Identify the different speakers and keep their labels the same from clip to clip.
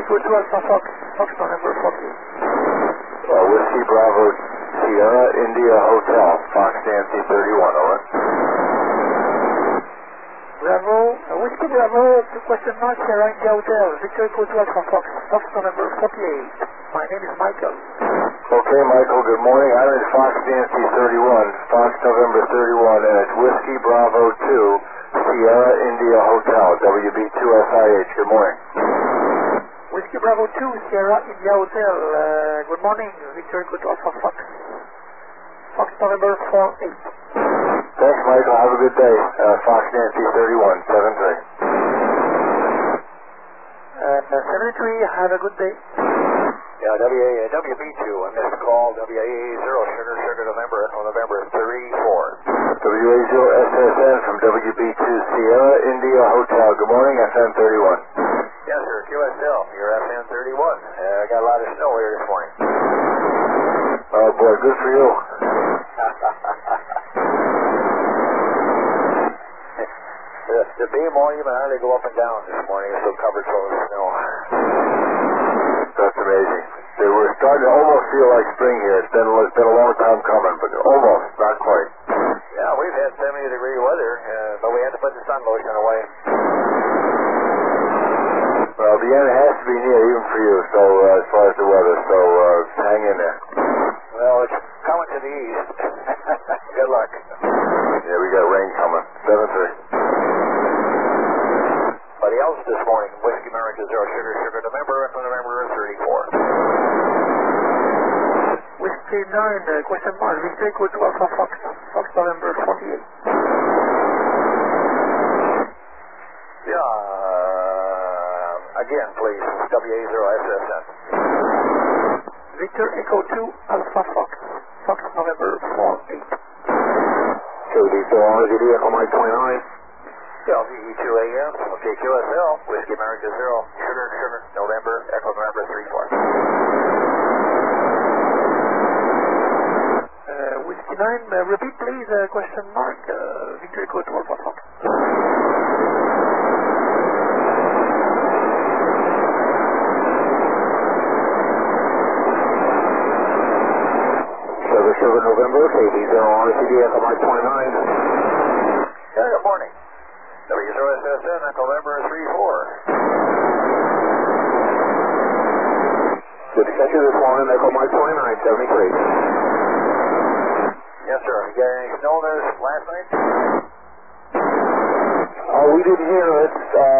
Speaker 1: Echo 2 Alpha Fox, Fox November 48.
Speaker 2: Whiskey Bravo Sierra India Hotel, Fox Nancy 31, over.
Speaker 1: Bravo, Whiskey Bravo, question mark, Sierra India Hotel, Victor Echo 2 Alpha Fox, Fox November 48. My name is Michael.
Speaker 2: Okay, Michael, good morning. I'm at Fox Nancy 31, Fox November 31, and it's Whiskey Bravo 2, Sierra India Hotel, WB2SIH. Good morning.
Speaker 1: Whiskey Bravo 2, Sierra India Hotel. Good morning, Victor Echo 2 Alpha Fox. Fox November 48.
Speaker 2: Thanks, Michael. Have a good day. Fox Nancy 31, 7-3.
Speaker 1: 73, have a good day.
Speaker 2: Yeah, WB2, I missed a call. WA0, Sugar November, Echo November 34. WA0 SSN from WB2 Sierra India Hotel. Good morning, FM 31. Yes, sir, QSL, you're FM 31. Got a lot of snow here this morning. Oh, boy, good for you. The beam won't even hardly go up and down this morning. It's so covered full of snow. That's amazing. They were starting to almost feel like spring here. It's been a long time coming, but almost, not quite. Yeah, we've had 70-degree weather, but we had to put the sun lotion away. Well, the end has to be near, even for you, so as far as the weather, so hang in there. Well, it's coming to the east. Good luck. Yeah, we got rain coming. 7-3. Buddy else this morning, Whiskey America 0, Sugar November, Echo November 34.
Speaker 1: Whiskey 9, question mark, Victor Echo 2 Alpha Fox, Fox November 48.
Speaker 2: Yeah, again, please, WA0 SSN.
Speaker 1: Victor Echo 2 Alpha Fox, Fox November 48.
Speaker 2: KD4 RGD, Echo Mike 29. LVE2 AM, okay, QSL, Whiskey America 0, Sugar November, Echo November 34.
Speaker 1: Whiskey 9, repeat please, question mark, Victor Echo 2 Alpha Fox.
Speaker 2: Sugar November, KD0 RCD, Echo Mike 29. Yeah, good morning. W0SSN, Echo November 34. Good to catch you this morning, Echo Mike 29, 73. Yes, sir. You got any snow there last night? We didn't hear it.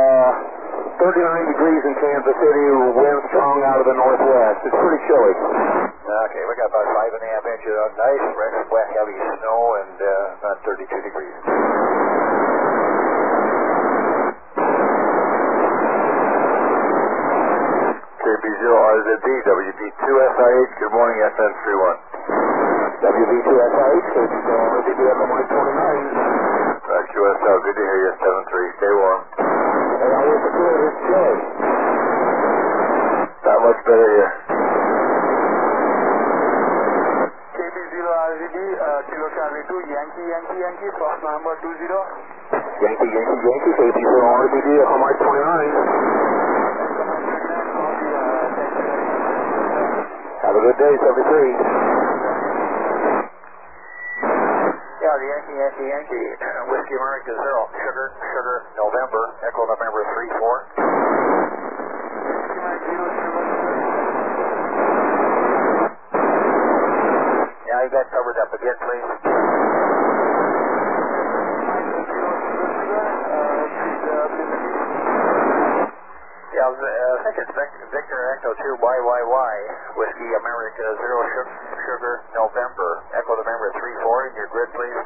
Speaker 2: 39 degrees in Kansas City, wind strong out of the northwest. It's pretty chilly. Okay, we got about 5.5 inches of nice, wet, heavy snow, and about 32 degrees. KB0RZD, WB2SIH, good morning, FM 31. WB2SIH, KB0RZD, Echo Mike 29. QSL, good to hear you, 7-3, stay warm. Hey, I wish it could, it's chilly. Not much better here.
Speaker 3: KB0RZD, Kilo Charlie 2, Yankee, Fox November 20.
Speaker 2: Yankee, KB0RZD, Echo Mike 29. Have a good day, 73. Yeah, the Yankee, Whiskey America 0, Sugar November, Echo November 34. Yeah, you got covered up again, please. Yeah, I think it's Victor Echo 2 YYY, Whiskey America 0, Sugar November, Echo November 34, in your grid, please.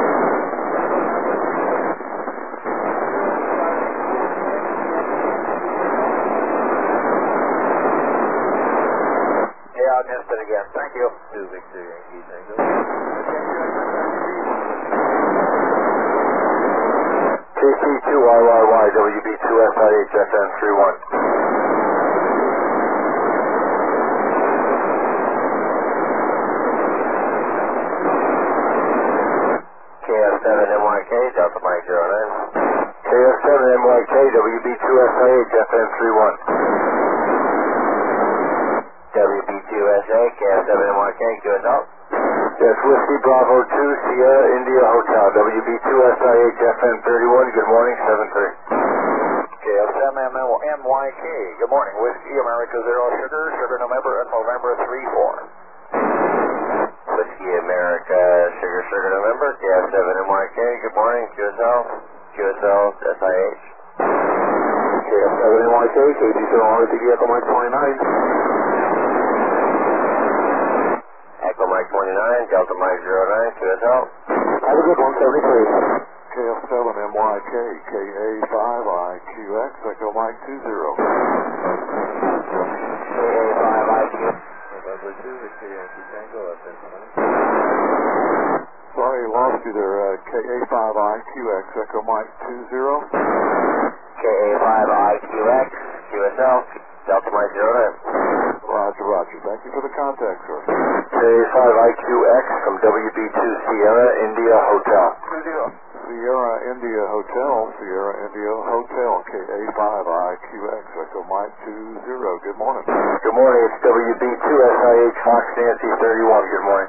Speaker 2: Yeah, I missed it again. Thank you. Victor Yankee, thank you. KC2YYY, WB2SIH, FM 31. KF7MYK, Delta Mike 09. KF7MYK, WB2SIH, FM 31. USA, KF7NYK, QSL. Yes, Whiskey Bravo 2, Sierra India Hotel, WB2SIH FM 31, good morning, 73. KF7NYK, good morning, Whiskey America 0, Sugar November, November 34. Whiskey America, Sugar November, KF7NYK, good morning, QSL SIH. KF7NYK, KD0 RTD, Echo Mike 29. Echo Mike 29, Delta Mike 09, QSL. Have a good one, 73.
Speaker 4: KF7NYK, KA5IQX, Echo Mike 20.
Speaker 2: KA5IQ. November 2, Whiskey Yankee Tango, FM 20.
Speaker 4: Sorry, lost you there. KA5IQX, Echo Mike 20.
Speaker 2: KA5IQX, QSL, Delta Mike 09.
Speaker 4: Roger. Thank you for the contact, sir.
Speaker 2: KA5IQX from WB2 Sierra India Hotel.
Speaker 4: Sierra India Hotel, KA5IQX, Echo Mike 20. Good morning.
Speaker 2: Good morning, it's WB2 SIH Fox Nancy 31. Good morning.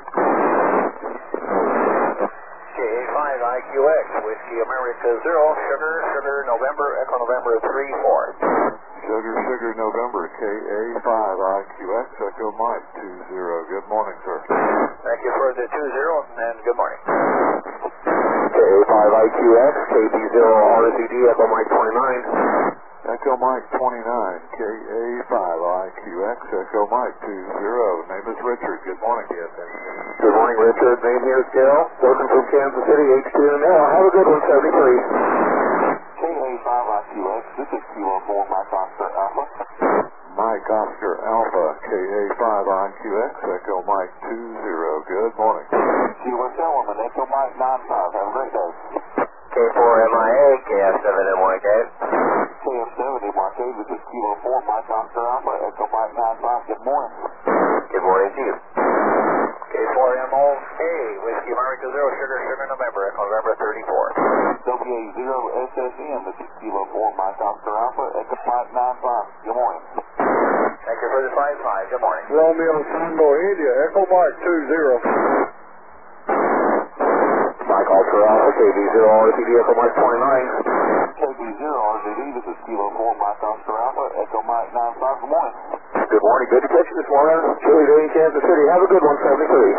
Speaker 2: KA5IQX, Whiskey America 0, Sugar November, Echo November 34.
Speaker 4: Sugar November, KA5IQX, Echo Mike 20. Good morning, sir.
Speaker 2: Thank you for the 20 and good morning. KA5IQX, KB0 RCD, Echo Mike 29.
Speaker 4: Echo Mike 29, KA5IQX, Echo Mike 20. Name is Richard. Good morning.
Speaker 2: Good morning, Richard. Name here is Dale. Working from Kansas City, H2NL. Have a good one, 73.
Speaker 4: KA5IQX, this is Kilo 4, Mike Oscar Alpha. Mike Oscar Alpha, KA5IQX, Echo Mike 20. Good morning.
Speaker 2: QSL, I'm an Echo Mike 95. Have a great day. K4MIA, KF7NYK.
Speaker 4: KF7NYK, this is Kilo 4, Mike Oscar Alpha, Echo Mike 95. Good morning.
Speaker 2: Good morning to you. K4MOK, Whiskey America 0, Sugar November, Echo November 34.
Speaker 4: WA0SSN, this is Kilo 4, Mike Oscar Alpha, Echo Mike 95. Good morning.
Speaker 2: Thank you for the 5-5. Good morning.
Speaker 3: Romeo Tango India, Echo Mike 20.
Speaker 2: Mike Oscar Alpha, KB0 RCD, Echo Mike 29.
Speaker 4: KB0 RCD, this is Kilo 4, Mike Oscar Alpha, Echo Mike 95. Good morning.
Speaker 2: Good morning. Good to catch you this morning. Chilly day in Kansas City. Have a good one, 73.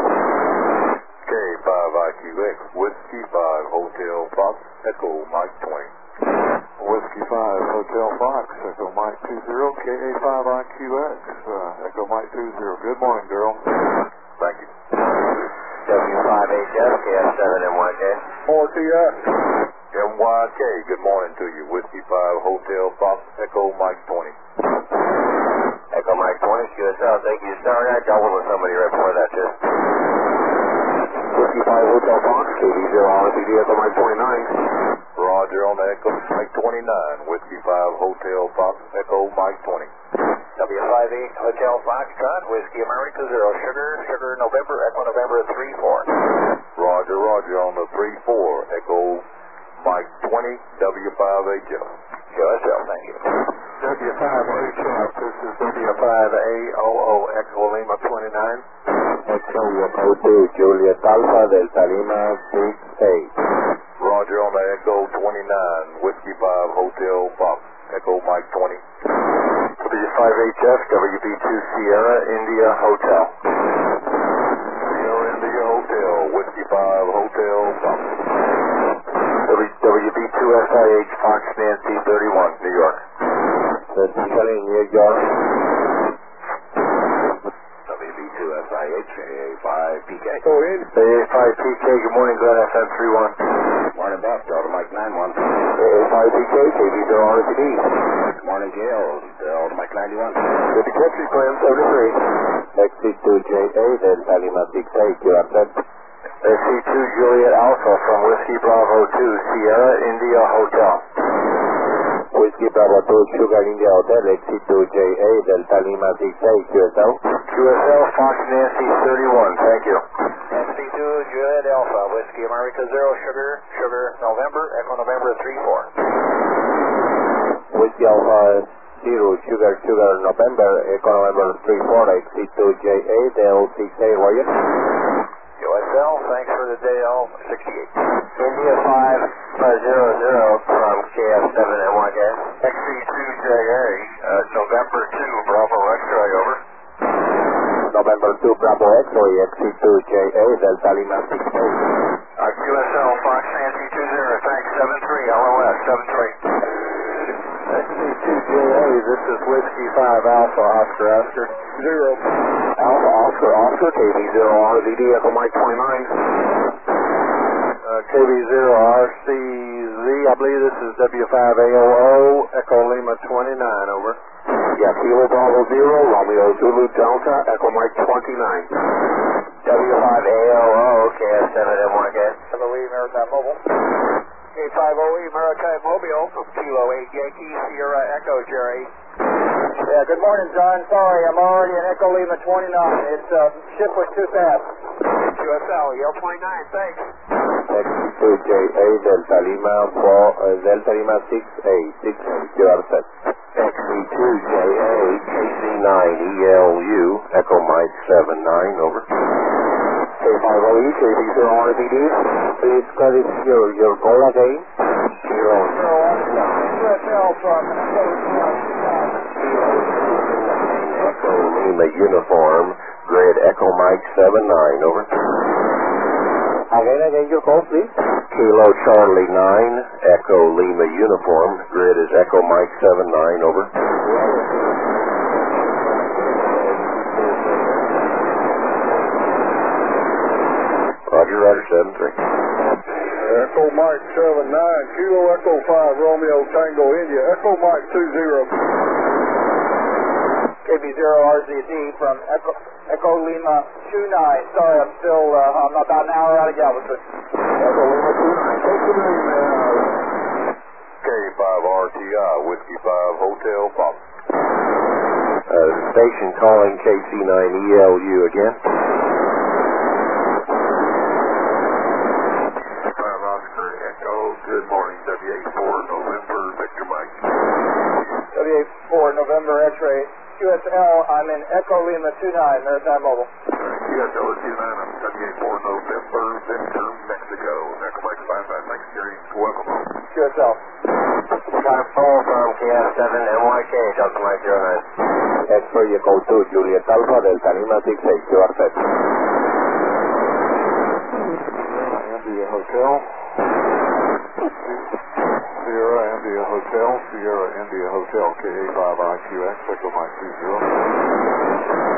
Speaker 4: K5IQX, Whiskey 5, Hotel Fox, Echo Mike 20. Whiskey 5, Hotel Fox, Echo Mike 20, KA5IQX, Echo Mike 20. Good morning, girl.
Speaker 2: Thank you. W5HF, KF7NYK.
Speaker 3: RTX.
Speaker 4: MYK, good morning to you. Whiskey 5, Hotel Fox, Echo Mike 20.
Speaker 2: Echo Mike 20, QSL. Thank you. Sorry, I dealt with somebody right before that, too. Whiskey 5, Hotel Fox, KB0 RCD, Echo Mike 29.
Speaker 4: Roger on the Echo Mike 29. Whiskey 5, Hotel Fox, Echo Mike 20.
Speaker 2: W58, Hotel Foxtrot, Whiskey America 0, Sugar November, Echo November 34.
Speaker 4: Roger on the 34, Echo Mike 20, W5HF.
Speaker 2: QSL, thank you.
Speaker 4: W5HF, this is W5AOO, Echo Lima 29.
Speaker 2: Echo Echo 2, Juliet Alpha, Delta Lima 68.
Speaker 4: Roger on the Echo 29, Whiskey 5, Hotel Fox, Echo Mike 20.
Speaker 2: W5HF, WB2 Sierra India Hotel.
Speaker 4: Sierra India Hotel, Whiskey 5, Hotel Fox.
Speaker 2: WB2 SIH Fox Nancy 31, New York. New York. WB2 SIH AA5PK. AA5PK, good morning, Glenn FM 31.
Speaker 5: Morning, Buff, Delta Mike 91.
Speaker 2: AA5PK, KB0 RCD.
Speaker 5: Good morning, Gail, Delta Mike 91.
Speaker 2: Good to catch you, Glenn 73. XC2JA, Delta Lima 68, QFZ. XC2 Juliet Alpha from Whiskey Bravo 2, Sierra India Hotel. Whiskey Bravo 2, Sugar India Hotel, XC2JA, Delta Lima 68, QSL. QSL, Fox Nancy 31, thank you. XC2 Juliet Alpha, Whiskey America 0, Sugar November, Echo November 34.
Speaker 5: Whiskey Alpha
Speaker 2: Sugar November, Echo November 34, exceed 2JA, Dale 6A, Roger.
Speaker 5: USL, thanks for the Dale 68.
Speaker 2: India 500 from KF7 NYK.
Speaker 5: XC2JA, November 2, Bravo X-ray, over.
Speaker 2: November 2, Bravo X-ray, XC2JA, Delta Lima 6A.
Speaker 5: QSL, Fox Nancy 20, thanks, 73, LOS, 73.
Speaker 2: XC2JA, this is Whiskey 5 Alpha Oscar Oscar. 0. Alpha Oscar Oscar, KB0RZD, Echo Mike 29. KB0RCZ, I believe this is W5AOO, Echo Lima 29, over. Yeah, Kilo Bravo 0, Romeo Zulu Delta, Echo Mike 29.
Speaker 5: W5AOO, KF7 NYK.
Speaker 3: LOE Maritime Mobile.
Speaker 5: K5OE Maritime Mobile, Kilo 8 Yankee, Sierra Echo, Jerry.
Speaker 3: Yeah, good morning, John. Sorry, I'm already in Echo Lima 29. It's ship was too fast.
Speaker 5: QSL, Yale 29, thanks.
Speaker 2: XC2JA, Delta Lima 6A, 6A, you are set. XC2JA, KC9 ELU, Echo Mike 79, over. K5OE, KB0RBD, please credit your call again. Kilo 9.
Speaker 3: QSL from
Speaker 2: Echo Lima Uniform, grid Echo Mike 79, over. Again, your call, please. Kilo Charlie 9, Echo Lima Uniform, grid is Echo Mike 79, over. Roger, Roger, 73.
Speaker 4: Echo Mike 79, Kilo Echo 5, Romeo Tango India, Echo Mike 20.
Speaker 3: KB0RZD from Echo Lima 29. Sorry, I'm about an hour out of Galveston.
Speaker 2: Echo Lima 29, take the name now.
Speaker 4: K5RTI, Whiskey 5, Hotel Pop.
Speaker 2: Station calling KC9ELU again.
Speaker 4: 5 Oscar Echo, good morning, WA4 November, Victor Mike.
Speaker 3: WA4 November X-ray. QSL, I'm in Echo Lima 29, Maritime Mobile.
Speaker 4: QSL is 29, I'm WA4 November, Victor, Mexico. Echo Mike 55, thanks, Jerry. Welcome home.
Speaker 3: QSL.
Speaker 2: 5-4 from KF7 NYK, Delta Mike 09. X-ray Echo 2, Juliet Alpha, Delta Lima 6A, you are set.
Speaker 4: India Hotel. Sierra India Hotel, Sierra India Hotel, KA5IQX, Echo Mike 20.